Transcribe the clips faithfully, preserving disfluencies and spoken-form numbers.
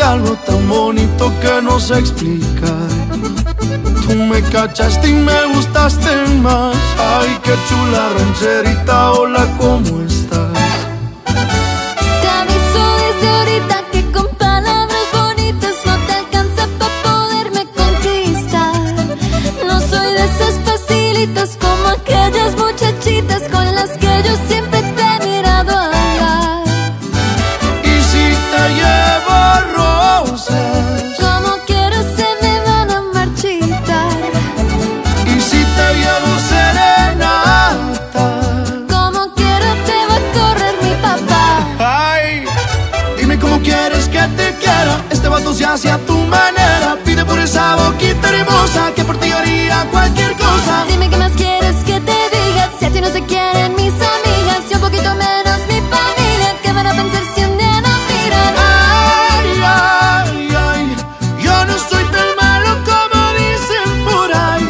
algo tan bonito que no sé explicar. Tú me cachaste y me gustaste más. Ay, qué chula rancherita, hola, ¿cómo estás? Te aviso desde ahorita que con palabras bonitas no te alcanza para poderme conquistar. No soy de esas facilitas como aquellas muchachitas con las que yo siempre te he mirado hablar. Y si te llevo rosas, Como quiero se me van a marchitar. y si te llevo serenata, Como quiero te va a correr mi papá. ay, dime cómo quieres que te quiera. Este vato se hace a tu manera. Pide por esa boquita hermosa que por ti haría cualquier cosa. Dime qué más quieres que te diga. Si a ti no te quieren mis amigas y un poquito menos mi familia, ¿qué van a pensar si un día no miran? Ay, ay, ay, yo no soy tan malo como dicen por ahí.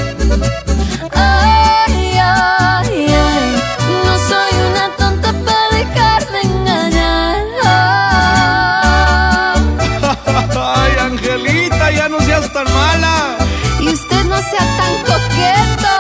Ay, ay, ay, no soy una tonta para dejarme engañar. Ay, Angelita, ya no seas tan mala. Y usted no sea tan coqueto.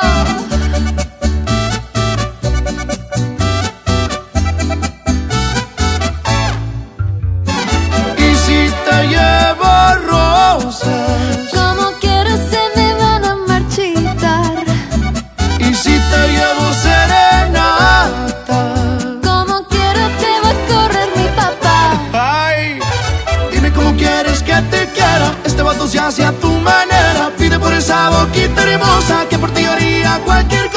Y si te llevo rosas, Como quiero se me van a marchitar. y si te llevo serenata, Como quiero te va a correr mi papá. ay, dime cómo quieres que te quiera. Este vato se hace a tu manera. Pide por esa boquita hermosa que por ti haría cualquier